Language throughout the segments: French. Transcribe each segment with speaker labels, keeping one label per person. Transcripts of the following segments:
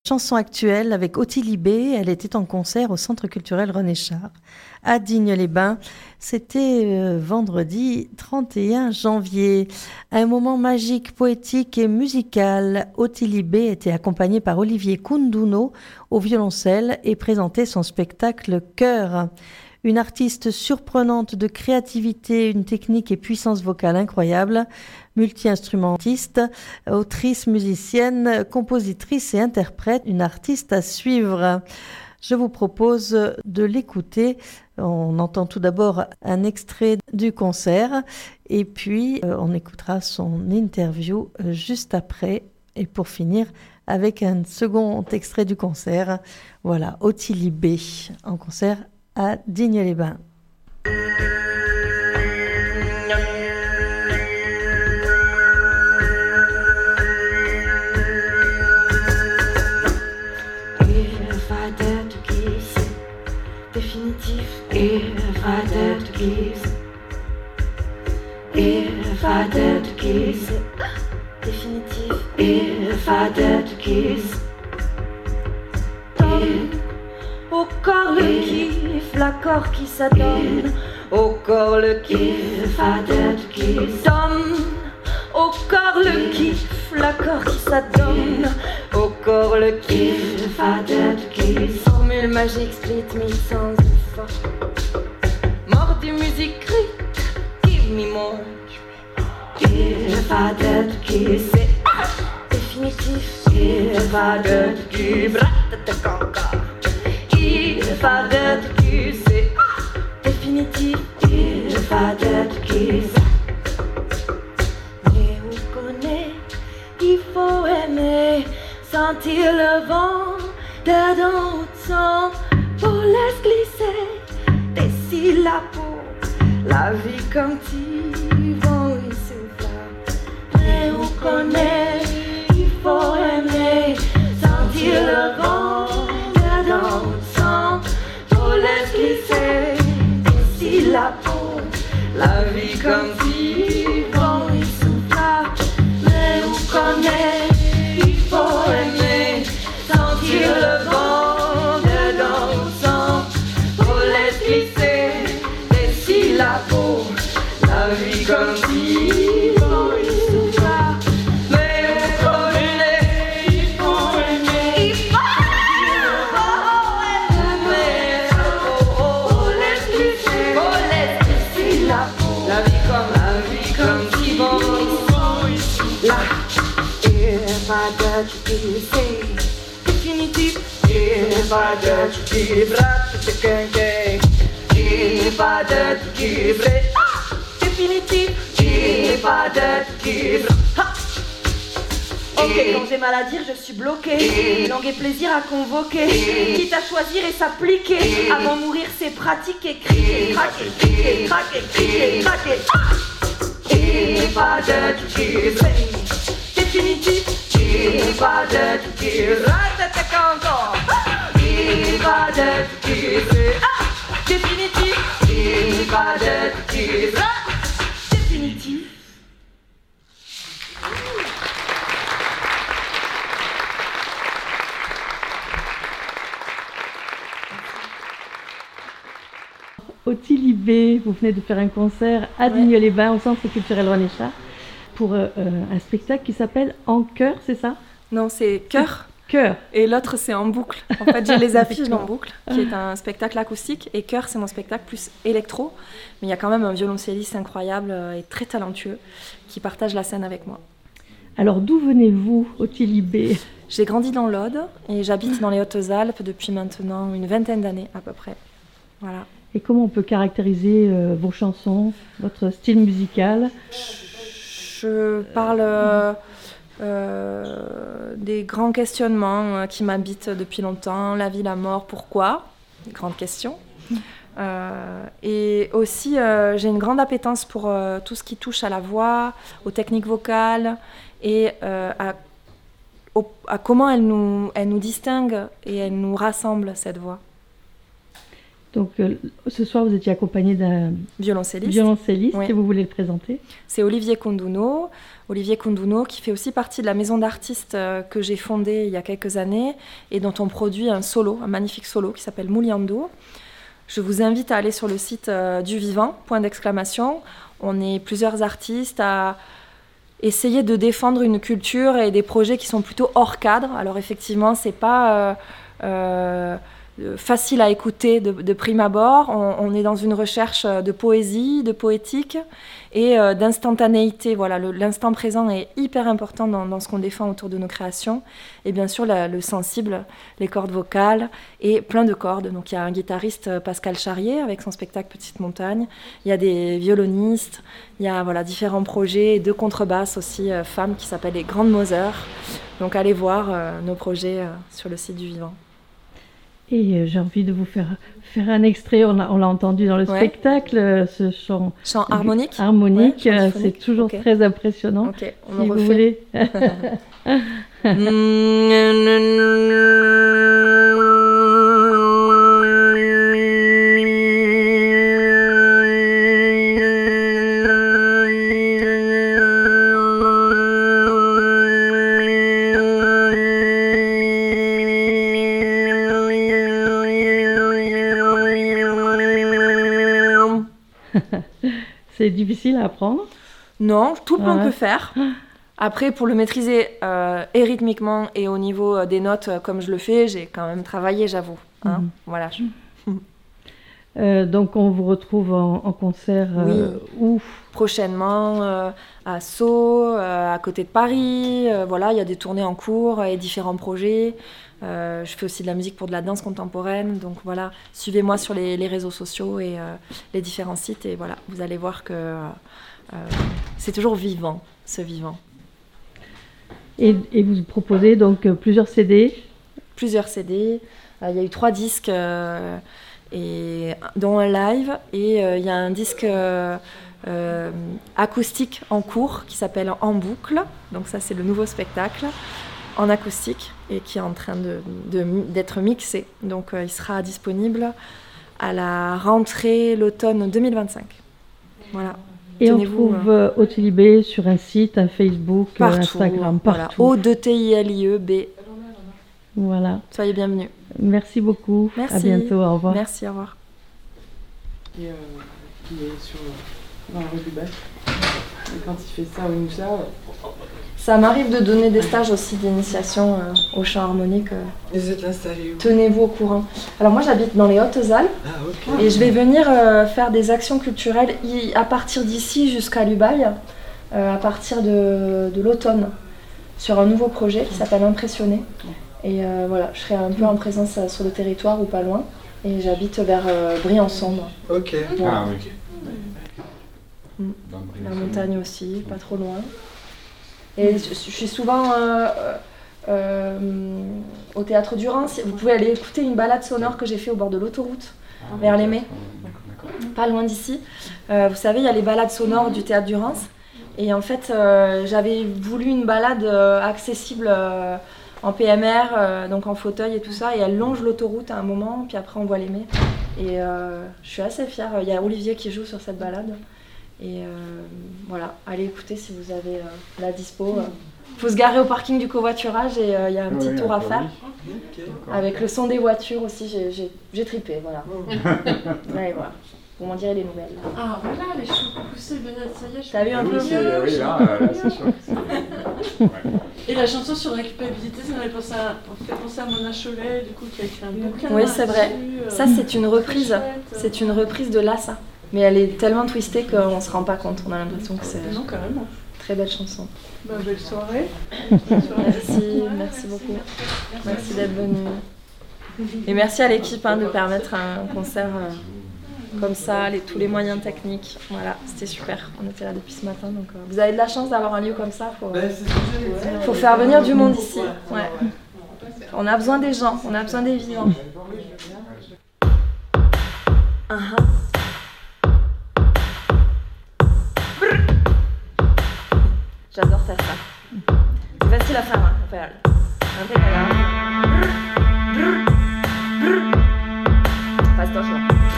Speaker 1: Chanson actuelle avec Ottilie B. Elle était en concert au Centre culturel René Char à Digne-les-Bains. C'était vendredi 31 janvier. Un moment magique, poétique et musical. Ottilie B. était accompagnée par Olivier Kunduno au violoncelle et présentait son spectacle Cœur. Une artiste surprenante de créativité, une technique et puissance vocale incroyable, multi-instrumentiste, autrice, musicienne, compositrice et interprète, une artiste à suivre. Je vous propose de l'écouter. On entend tout d'abord un extrait du concert et puis on écoutera son interview juste après. Et pour finir, avec un second extrait du concert. Voilà, Ottilie B en concert à Digne-les-Bains.
Speaker 2: If I dare to kiss, définitif. If I dare to kiss, if I dare to kiss, définitif. If I dare to kiss, au corps le kiff, l'accord qui s'adonne. Au corps le kiff, I dare to kiss. Donne au corps le kiff, l'accord qui s'adonne. Au corps le kiff, I dare to kiss. Formule magique, split me sans effort. Mordu musique crit, give me more. If I dare to kiss, c'est définitif. If I dare to kiss, ratatakanka. If I dare to kiss, c'est définitif. If I dare to kiss. Mais on connaît, il faut aimer, sentir le vent, d'air dans le sang, pour laisser glisser des syllabes, la vie comme vent et souffle. Mais on connaît, il faut aimer, sentir le vent, d'air dans le sang, pour laisser glisser des syllabes, la vie comme vent et souffle. Mais on connaît, il faut aimer, sentir le vent dans le sang, pour laisser glisser des syllabes, la vie comme vent et souffle. Mais on connaît, il faut aimer, il faut aimer, pour laisser glisser des syllabes, la vie comme vent et souffle. Là, if I dare to kiss, définitif. If I dare to kiss, ratatakanka. If I dare to kiss, définitif. If I dare to kiss, ha. Ok, quand j'ai mal à dire, je suis bloquée. Langue et plaisir à convoquer. Quitte à choisir et s'appliquer. Avant mourir, c'est pratiquer. Crier, craquer, crier, craquer, crier, craquer. If I dare to kiss, définitif. If I dare to kiss, ratatakanka. If I dare to kiss, définitif. If I dare to kiss, définitif.
Speaker 1: Ottilie B, vous venez de faire un concert à Digne-les-Bains au Centre culturel René Char pour un spectacle qui s'appelle En Cœur, c'est ça?
Speaker 3: Non, c'est Cœur.
Speaker 1: Cœur.
Speaker 3: Et l'autre, c'est En Boucle. En fait, j'ai les affiches d'En Boucle, qui est un spectacle acoustique. Et Cœur, c'est mon spectacle plus électro. Mais il y a quand même un violoncelliste incroyable et très talentueux qui partage la scène avec moi.
Speaker 1: Alors, d'où venez-vous, Ottilie B?
Speaker 3: J'ai grandi dans l'Aude et j'habite dans les Hautes-Alpes depuis maintenant une vingtaine d'années à peu près. Voilà.
Speaker 1: Et comment on peut caractériser vos chansons, votre style musical?
Speaker 3: Je parle des grands questionnements qui m'habitent depuis longtemps. La vie, la mort, pourquoi? Grande question. Et aussi, j'ai une grande appétence pour tout ce qui touche à la voix, aux techniques vocales et à comment elle nous distingue et elle nous rassemble, cette voix.
Speaker 1: Donc, ce soir, vous étiez accompagné d'un violoncelliste
Speaker 3: Oui.
Speaker 1: et vous voulez le présenter.
Speaker 3: C'est Olivier Conduno. Olivier Conduno qui fait aussi partie de la maison d'artistes que j'ai fondée il y a quelques années et dont on produit un magnifique solo qui s'appelle Mouliando. Je vous invite à aller sur le site du Vivant, ! On est plusieurs artistes à essayer de défendre une culture et des projets qui sont plutôt hors cadre. Alors effectivement, c'est pas facile à écouter de prime abord. On est dans une recherche de poésie, de poétique et d'instantanéité. Voilà, l'instant présent est hyper important dans ce qu'on défend autour de nos créations. Et bien sûr, le sensible, les cordes vocales et plein de cordes. Donc il y a un guitariste, Pascal Charrier, avec son spectacle Petite Montagne. Il y a des violonistes. Il y a différents projets, 2 contrebasses aussi, femmes, qui s'appellent les Grandes Moseurs. Donc allez voir nos projets sur le site du Vivant.
Speaker 1: Et j'ai envie de vous faire un extrait, on l'a entendu dans le spectacle, ce chant
Speaker 3: harmonique.
Speaker 1: Harmonique,
Speaker 3: ouais,
Speaker 1: c'est toujours très impressionnant.
Speaker 3: Ok, on
Speaker 1: si
Speaker 3: en
Speaker 1: vous
Speaker 3: refait.
Speaker 1: Voulez. C'est difficile à apprendre?
Speaker 3: Non, tout le monde peut faire. Après, pour le maîtriser et rythmiquement et au niveau des notes, comme je le fais, j'ai quand même travaillé, j'avoue. Hein. Voilà.
Speaker 1: Donc, on vous retrouve en concert où?
Speaker 3: Prochainement à Sceaux, à côté de Paris. Voilà, il y a des tournées en cours et différents projets. Je fais aussi de la musique pour de la danse contemporaine. Donc voilà, suivez-moi sur les réseaux sociaux et les différents sites. Et voilà, vous allez voir que c'est toujours vivant, ce vivant.
Speaker 1: Et vous proposez donc plusieurs CD?
Speaker 3: Plusieurs CD. Il y a eu 3 disques, dont un live. Et il y a un disque acoustique en cours qui s'appelle En boucle. Donc ça, c'est le nouveau spectacle en acoustique et qui est en train d'être mixé. Donc il sera disponible à la rentrée, l'automne 2025. Voilà.
Speaker 1: Et on trouve Ottilie sur un site, un Facebook,
Speaker 3: partout,
Speaker 1: Instagram, partout.
Speaker 3: Voilà. O-2-T-I-L-I-E-B.
Speaker 1: Voilà.
Speaker 3: Soyez bienvenus.
Speaker 1: Merci beaucoup.
Speaker 3: Merci.
Speaker 1: À bientôt. Au revoir.
Speaker 3: Merci, au revoir.
Speaker 4: Qui est dans la rue du Bac. Et quand il fait ça au Moussa...
Speaker 3: Ça m'arrive de donner des stages aussi d'initiation au chant harmonique.
Speaker 4: Vous êtes installé où?
Speaker 3: Tenez-vous au courant. Alors moi j'habite dans les Hautes-Alpes et je vais venir faire des actions culturelles à partir d'ici jusqu'à l'Ubaye, à partir de l'automne, sur un nouveau projet qui s'appelle Impressionner. Et voilà, je serai un peu en présence sur le territoire ou pas loin. Et j'habite vers Briançon.
Speaker 5: Ok.
Speaker 3: Voilà.
Speaker 5: Ah oui.
Speaker 3: La montagne aussi, pas trop loin. Et je suis souvent au Théâtre du Rhin. Vous pouvez aller écouter une balade sonore que j'ai fait au bord de l'autoroute, vers l'Aimé, pas loin d'ici. Vous savez, il y a les balades sonores du Théâtre du Rhin. Et en fait, j'avais voulu une balade accessible en PMR, donc en fauteuil et tout ça. Et elle longe l'autoroute à un moment, puis après on voit l'Aimé. Et je suis assez fière. Il y a Olivier qui joue sur cette balade. Et voilà, allez écouter si vous avez la dispo. Il faut se garer au parking du covoiturage et il y a un petit tour à faire. Avec le son des voitures aussi, j'ai tripé, voilà. Allez voir, vous m'en direz les nouvelles.
Speaker 6: Ah voilà, les cheveux poussés, Benoît, ça y est.
Speaker 3: T'as vu un peu?
Speaker 5: Oui, là, c'est sûr.
Speaker 6: Et la chanson sur la culpabilité, ça m'avait fait penser à Mona Chollet, du coup, qui a écrit un bouquin.
Speaker 3: Oui, c'est vrai. Ça, c'est une reprise. C'est une reprise de Lassa. Mais elle est tellement twistée qu'on se rend pas compte. On a l'impression que c'est
Speaker 6: Non, carrément.
Speaker 3: une très belle chanson.
Speaker 6: Bah, belle soirée.
Speaker 3: Merci beaucoup. Merci d'être venu. Et merci à l'équipe de permettre un concert comme ça, tous les moyens techniques. Voilà, c'était super. On était là depuis ce matin. Donc, vous avez de la chance d'avoir un lieu comme ça. Faut faire venir du monde ici. Ouais. On a besoin des gens, on a besoin des vivants. J'adore faire ça. C'est facile à faire, hein. Enfin, impeccable. Fast, attention.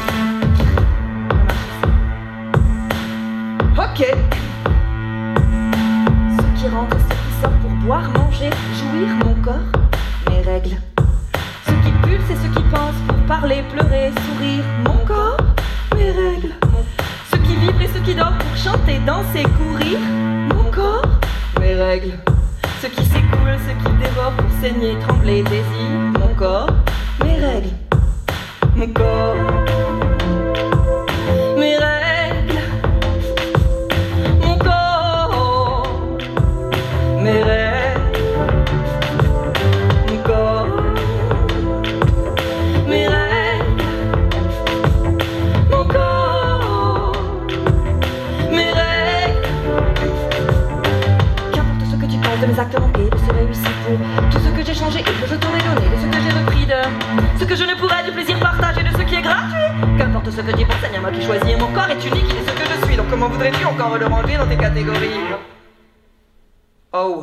Speaker 2: parler, pleurer, sourire. Mon corps, mes règles. Ce qui vibre et ce qui dort pour chanter, danser, courir. Mon corps, mes règles. Ce qui s'écoule, ce qui dévore pour saigner, trembler, désir. Mon corps, mes règles. Mon corps, mes règles. Mon corps, mes règles. Mon corps, mes règles. Mon corps, mes règles. Qu'importe ce que tu penses de mes actes manqués, de ce réussi pour tout ce que j'ai changé et que je t'en ai donné, de ce que j'ai repris, de ce que je ne pourrais du plaisir partagé, de ce qui est gratuit. Qu'importe ce que tu penses, c'est bien moi qui choisis et mon corps est unique, il est ce que je suis. Donc comment voudrais-tu encore le ranger dans tes catégories? Oh.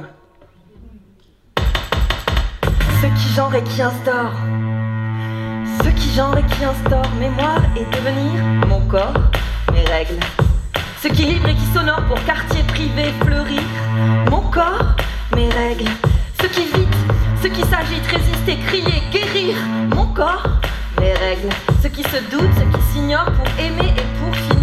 Speaker 2: Ce qui genre et qui instaure. Ce qui genre et qui instaure mémoire et devenir. Mon corps, mes règles. Ce qui libre et qui sonore pour quartier privé fleurir. Mon corps, mes règles. Ce qui vite, ce qui s'agite, résister, crier, guérir. Mon corps, mes règles. Ce qui se doute, ce qui s'ignore pour aimer et pour fier.